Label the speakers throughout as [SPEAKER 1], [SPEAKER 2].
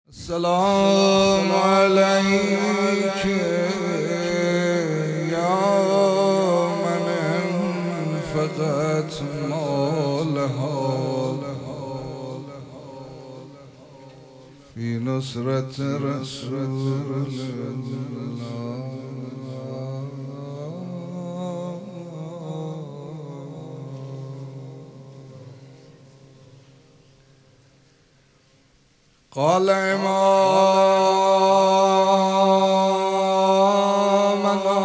[SPEAKER 1] السلام عليك يا من انفقت مالها في نصرة رسول الله. قال إمامنا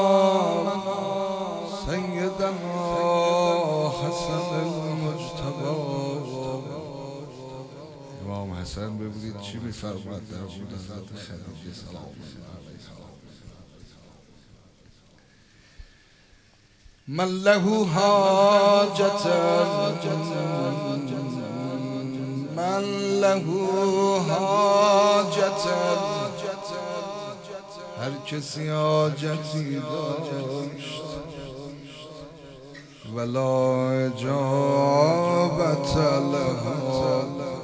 [SPEAKER 1] سيدنا حسن المجتبی. امام حسن ببینید چی می‌فرماید در مورد حضرت خدیجه سلام الله علیها. من له حاجة من له حاجة، هر کسی حاجتی داشت ولا اجابت لها،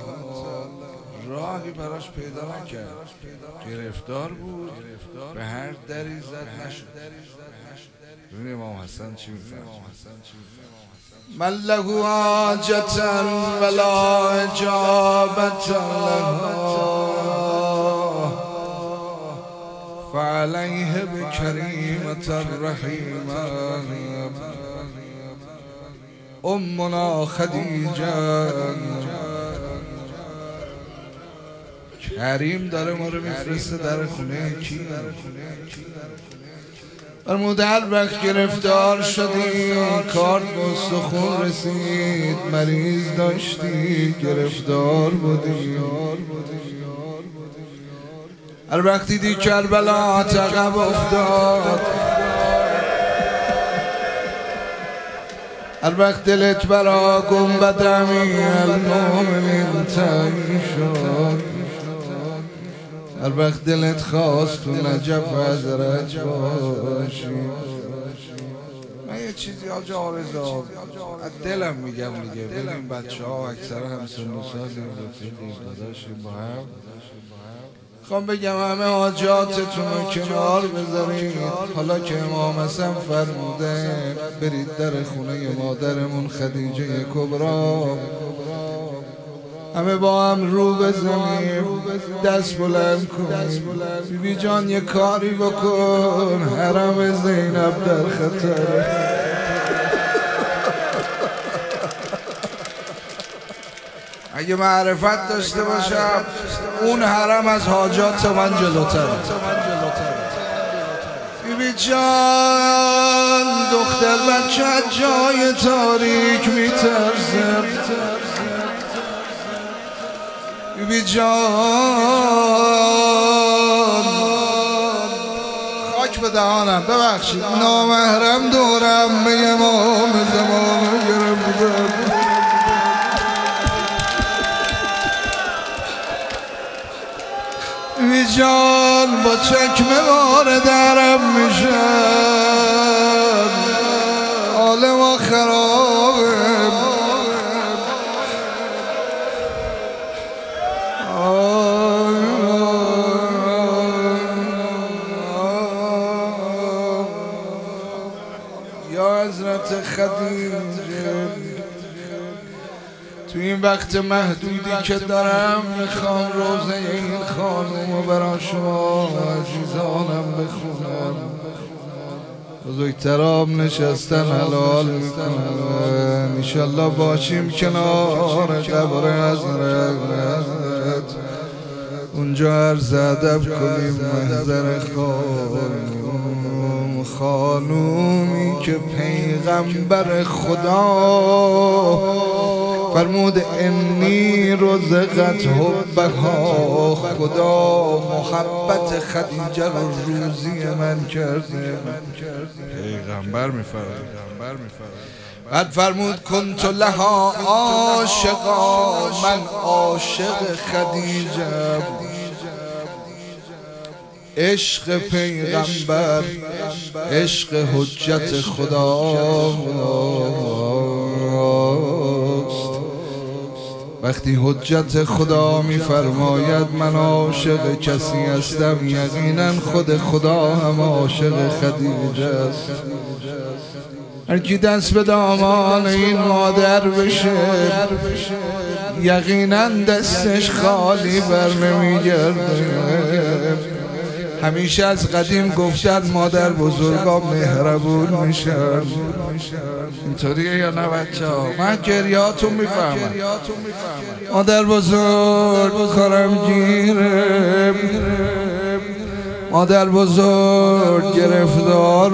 [SPEAKER 1] راهی براش پیدا نکرد، گرفتار بود، به هر دری زد نشد. ببین امام حسن چی می‌فرماید؟ من له حاجة ولا اجابت لها فعليه بكريمة الرحيمة امنا خدیجه. کریم داره ما رو میفرسته در خونه کی؟ فرمود هر وقت گرفتار شدی، کارت به استخون رسید، مریض داشتی، گرفتار بودی، هر وقت دیدی کربلا عقب افتاد، هر وقت دلت برا گنبد امیرالمومنین تنگ شد، هر وقت دلت خواست تو نجف حضرت باشی. من یه چیزی آجا آرزا از دلم میگم دیگه. ببین بچه ها اکثر هم سن و سالیم، رفیقیم، داداشیم، با هم خوام بگم همه حاجاتتون رو کنار بذارید. حالا که امام حسن فرموده برید در خونه مادرمون خدیجه کبری، همه با هم رو بزنیم، دست بلند کنیم. بیبی جان یه کاری بکن، حرم زینب در خطره. اگه معرفت داشته باشم اون حرم از حاجات من جلوتره. بیبی جان دختر بچه جای تاریک میترسه، بیبی جان خاک به دهانم، ببخشید نامحرم دورم به امام زمان گرفتم. بیبی جان با چکمه واردرم میشن، حال ما خرابه. یا حضرت خدیجه تو این وقت محدودی که دارم میخوام روزه این خانم رو برای شما عزیزانم بخونم. بزرگترام نشستن حلال میکنن، انشالله باشیم کنار قبر حضرت، اونجا عرض ادب کنیم محضر خانومی که پیغمبر خدا فرمود انی رزقت حبها، خدا محبت خدیجه رو روزی من کرده. پیغمبر میفرمود، بعد فرمود کنت لها عاشقا، من عاشق خدیجه. عشق پیغمبر عشق حجت خداست. وقتی حجت خدا میفرماید من عاشق کسی هستم، یقینا خود خدا هم عاشق خدیجه است. هر کی دست به دامان این مادر بشه یقینا دستش خالی بر نمیگرده. همیشه از قدیم گفتن مادر بزرگا مهربون میشن. اینطوریه یا نه بچه ها؟ من گریاتون میفهمم. مادر بزرگ کارم گیره، مادر بزرگ گرفتار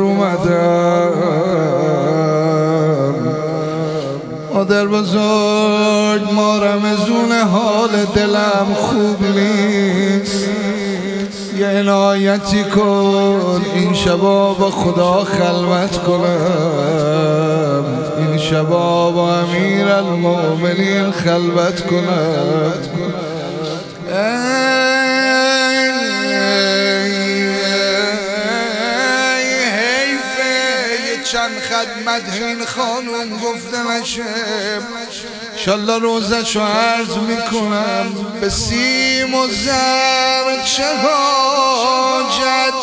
[SPEAKER 1] اومدم، مادر بزرگ ما رمزون حال دلم خوب نیست، یه عنایتی کن این شبا با خدا خلوت کنم، این شبا با امیر المؤمنین خلوت کنم. چند خدمت این خانوم گفته نشه، انشالله روزشو عرض میکنم. به سیم و زر چه حاجت،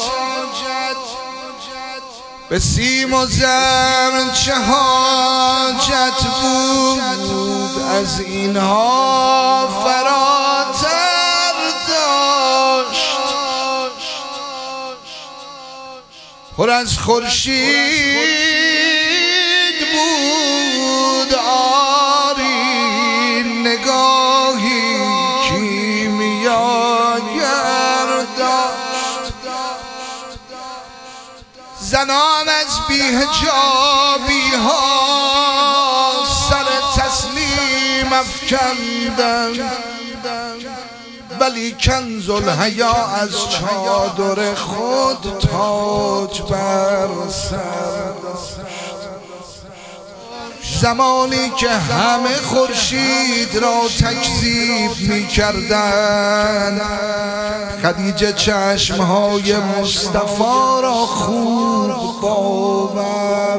[SPEAKER 1] به سیم و زر چه حاجت بود، از اینها فراتر داشت. پر از خورشید بود آری، نگاهی کیمیاگر داشت. زنان از بی‌حجابی ها سر تسلیم افکندند، ولی کنز الحیا از چادر خود تاج بر سر داشت. زمانی که همه خورشید را تکذیب می کردند، خدیجه چشمهای مصطفی را خوب باور.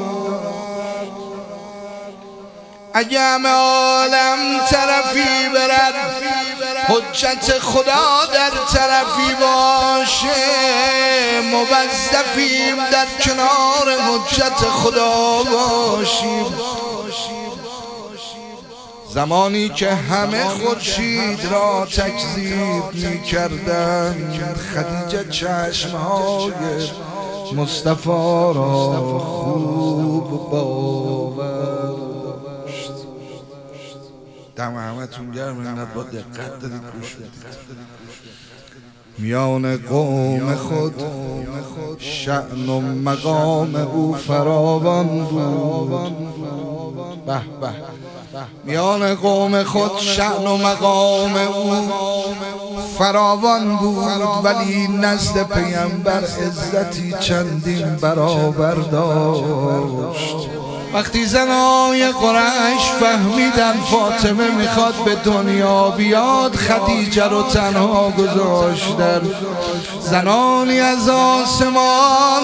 [SPEAKER 1] اگه همه عالم طرفی برد، حجت خدا در طرفی باشه، موظفیم در کنار حجت خدا باشیم. زمانی که همه خورشید را تکذیب می کردند، خدیجه چشمهای مصطفی را خوب باور. دم همتون گرم، اینقدر با دقت دارید گوش بدید. میان قوم خود شأن و مقام او فراوان بود. به به. میان قوم خود شأن و مقام او فراوان بود، ولی نزد پیامبر عزتی چندین برابر داشت. وقتی زنای قریش فهمیدن فاطمه میخواد به دنیا بیاد، خدیجه رو تنها گذاشتن. زنانی از آسمان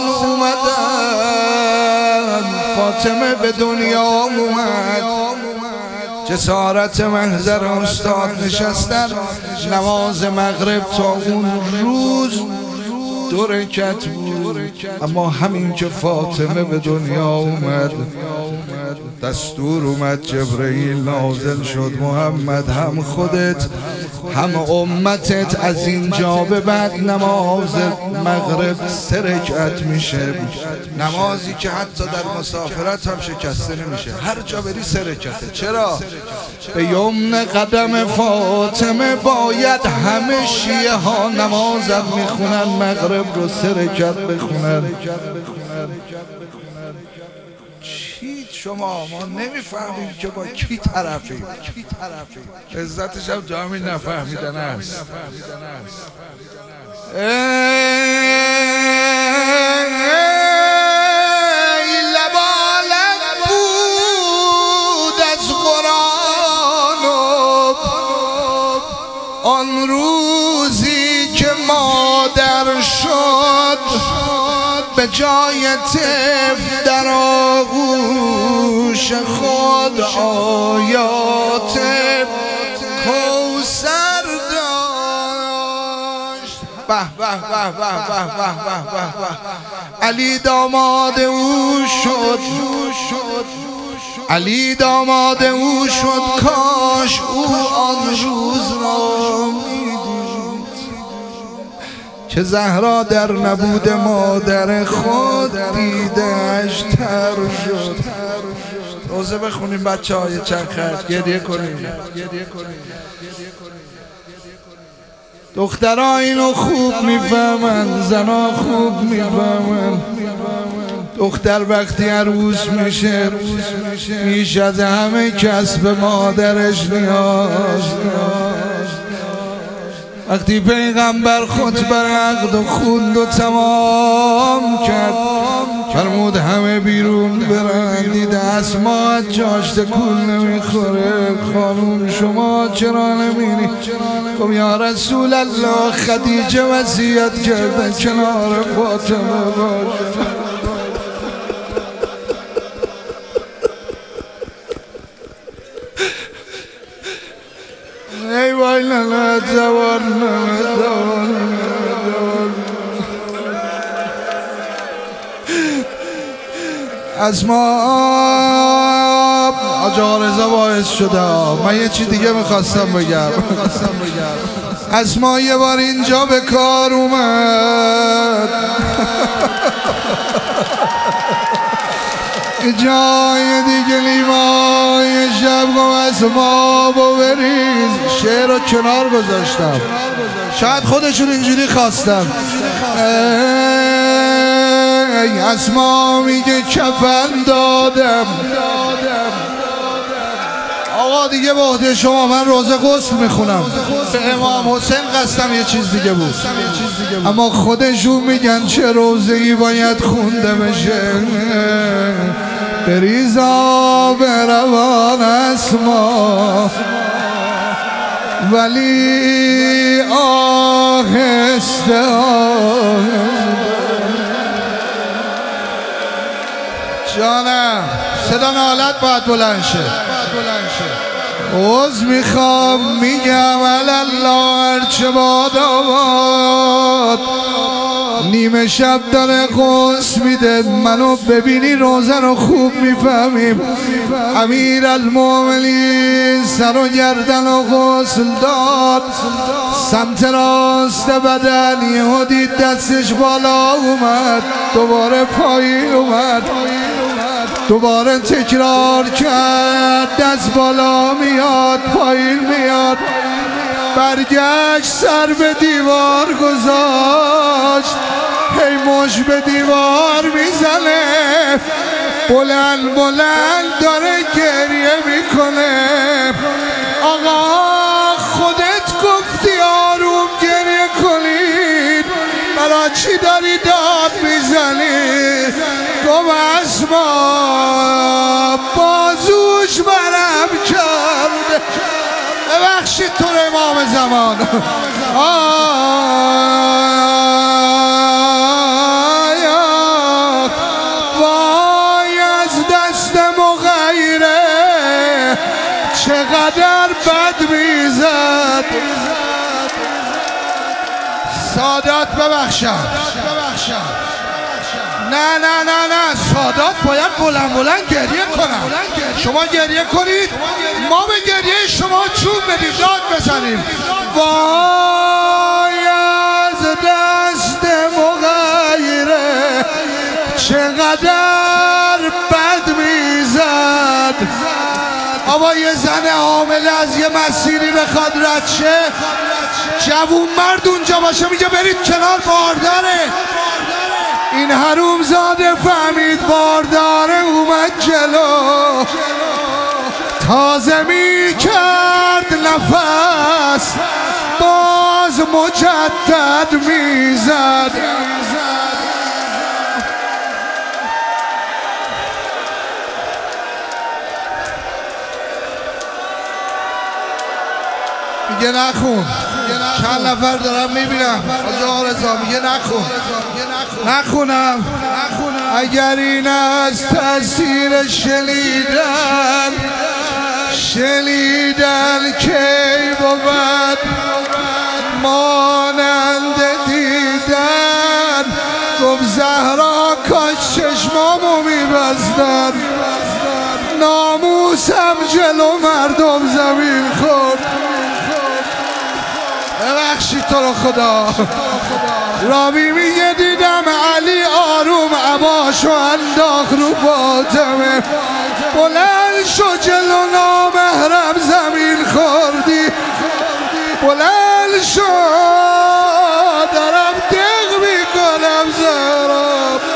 [SPEAKER 1] اومدن، فاطمه به دنیا اومد. جسارت محضر استاد نشستن، نماز مغرب تا اون روز 2 رکعت بود، اما همین که فاطمه به دنیا اومد دستور اومد، جبرئیل نازل شد، محمد هم خودت هم امتت از اینجا به بعد نماز مغرب 3 رکعت میشه، نمازی که حتی در مسافرت هم شکسته نمیشه، هر جا بری 3 رکعته. چرا؟ به یمن قدم فاطمه باید همه شیعه ها نمازم میخونن، مغرب رو 3 رکعت بخونن. چی شما؟ ما نمیفهمیم که با کی طرفیم. عزتش هم جا همین نفهمیدن است. لبالب بود از قرآن آن روزی که مادر شد، به جای طفل در آغوش خود آیات علی داماد او شد، علی داماد او شد، کاش او آن روز را میدید که زهرا در نبود مادر خود دیدش تر شد. روزه بخونیم بچه های چند خط، گریه کنیم. دخترها اینو خوب میفهمن، زنها خوب میفهمن. دختر وقتی عروس میشه میش از همه کس به مادرش نیاز. وقتی پیغمبر خطبه عقد و خوند و تمام کرد فرمود همه بیرون برن. دیده اسما جاش تکون نمیخوره. خانوم شما چرا نمیری؟ خب یا رسول الله خدیجه وصیت کرده کنار فاطمه باشه. ای وای نه زبان اسما آجا رضا باعث شده. من یه چی دیگه میخواستم بگم. اسما یه بار اینجا به کار اومد. جای دیگه لیوای شب گم اسما با بریز. شعر رو کنار گذاشتم، شاید خودشون اینجوری خواستم. اسما میگه کفن دادم. آقا دیگه به عهده شما، من روزه غسل میخونم. به امام حسین قصدم یه چیز دیگه بود، اما خودشون میگن چه روزه‌ای باید خونده بشه. بریزا به روان اسما ولی آهسته جانم. صدا نالت باید بلند شه. عوض میخوام میگم الله هرچه باد آباد. نیمه شب داره غسل میده. منو ببینی روزه رو خوب میفهمیم. امیر المومنین سر و گردن و غسل داد. سمت راست بدن یهو دید دستش بالا اومد، دوباره پایین اومد، دوباره تکرار کرد. دست بالا میاد پایین میاد. برگشت سر به دیوار گذاشت. هی مش به دیوار میزنه. بلند بلند داره گریه میکنه. آقا خودت گفتی آروم گریه کنید، برای چی داری داد میزنی؟ گفت اسما بازوش برم کرد. ببخشید تو امام زمان. وای از دست مغیره چقدر بد میزد. سادات ببخشم. نه سادات باید بلند گریه کنم. شما گریه کنید، ما به گریه شما چوب بدیم، داد بزنیم. وای از دست مغیره چقدر بد میزد. آبا یه زن حامله از یه مسیری بخواد رد شه، جوون مرد اونجا باشه میگه برید کنار، بارداره. این حرومزاده فهمید بارداره، اومد جلو، تازه می کرد نفس، باز مجدد میزد. میگه نخون. چند نفر دارم میبینم آجا رضا میگه نخونم. اگر این از تاثیر شنیدن کی بود مانند گفت زهرا کاش چشمامو میبستن، ناموسم جلو مردم زمین خورد. ببخشید تو رو خدا. راوی میگه دیدم علی آروم عباشو انداخت رو فاطمه، بلند شو جلو نامحرم زمین خوردی، بلند شو دارم دق میکنم زهرا.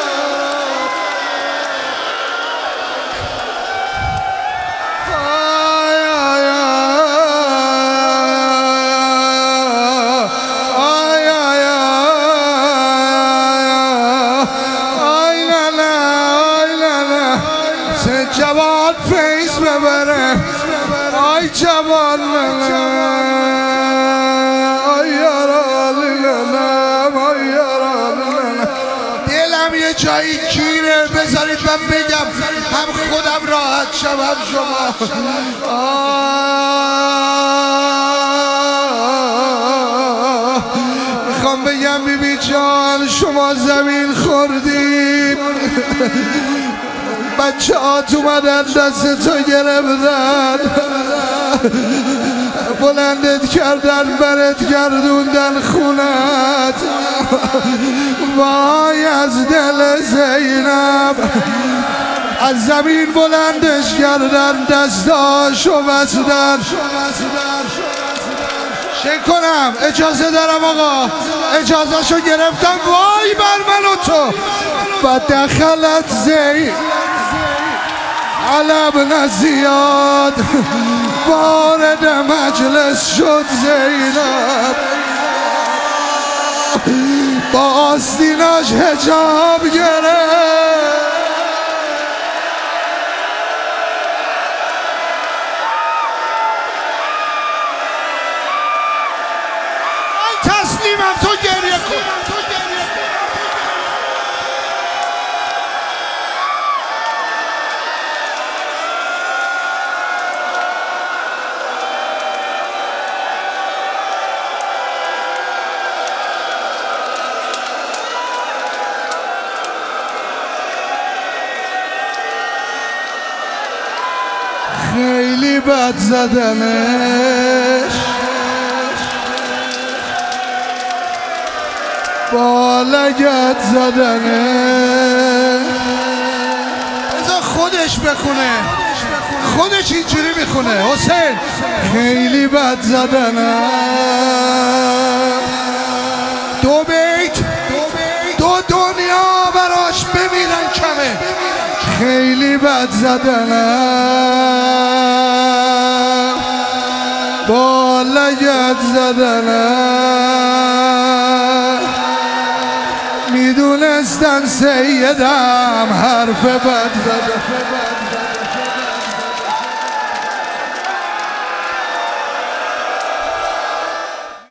[SPEAKER 1] جوان فیض ببره، آی جوان آی یاران آی یاران. دلم یه جایی گیره، بذارید من بگم هم خودم راحت شم شما. میخوام بگم بیبی جان شما زمین خوردیم، بچه هات اومدن دست تو گرفتن، بلندت کردن برت گردوندن خونت. وای از دل زینب، از زمین بلندش کردن دستاشو بستن. چه کنم؟ اجازه دارم آقا، اجازهشو گرفتم. وای بر من و تو. و دخلت زین علم زیاد، وارد مجلس شد زینب، با آستیناش حجاب گرفت. من تسلیمم، تو گریه کن. خیلی بد زدنش، با لگت زدنش. بذار خودش بخونه، خودش اینجوری میخونه. حسین خیلی بد زدنش، دو بیت دو دنیا براش بمیرن کمه. خیلی بد زدنم، با لگت زدنم، میدونستن سیدم حرف بد زدن.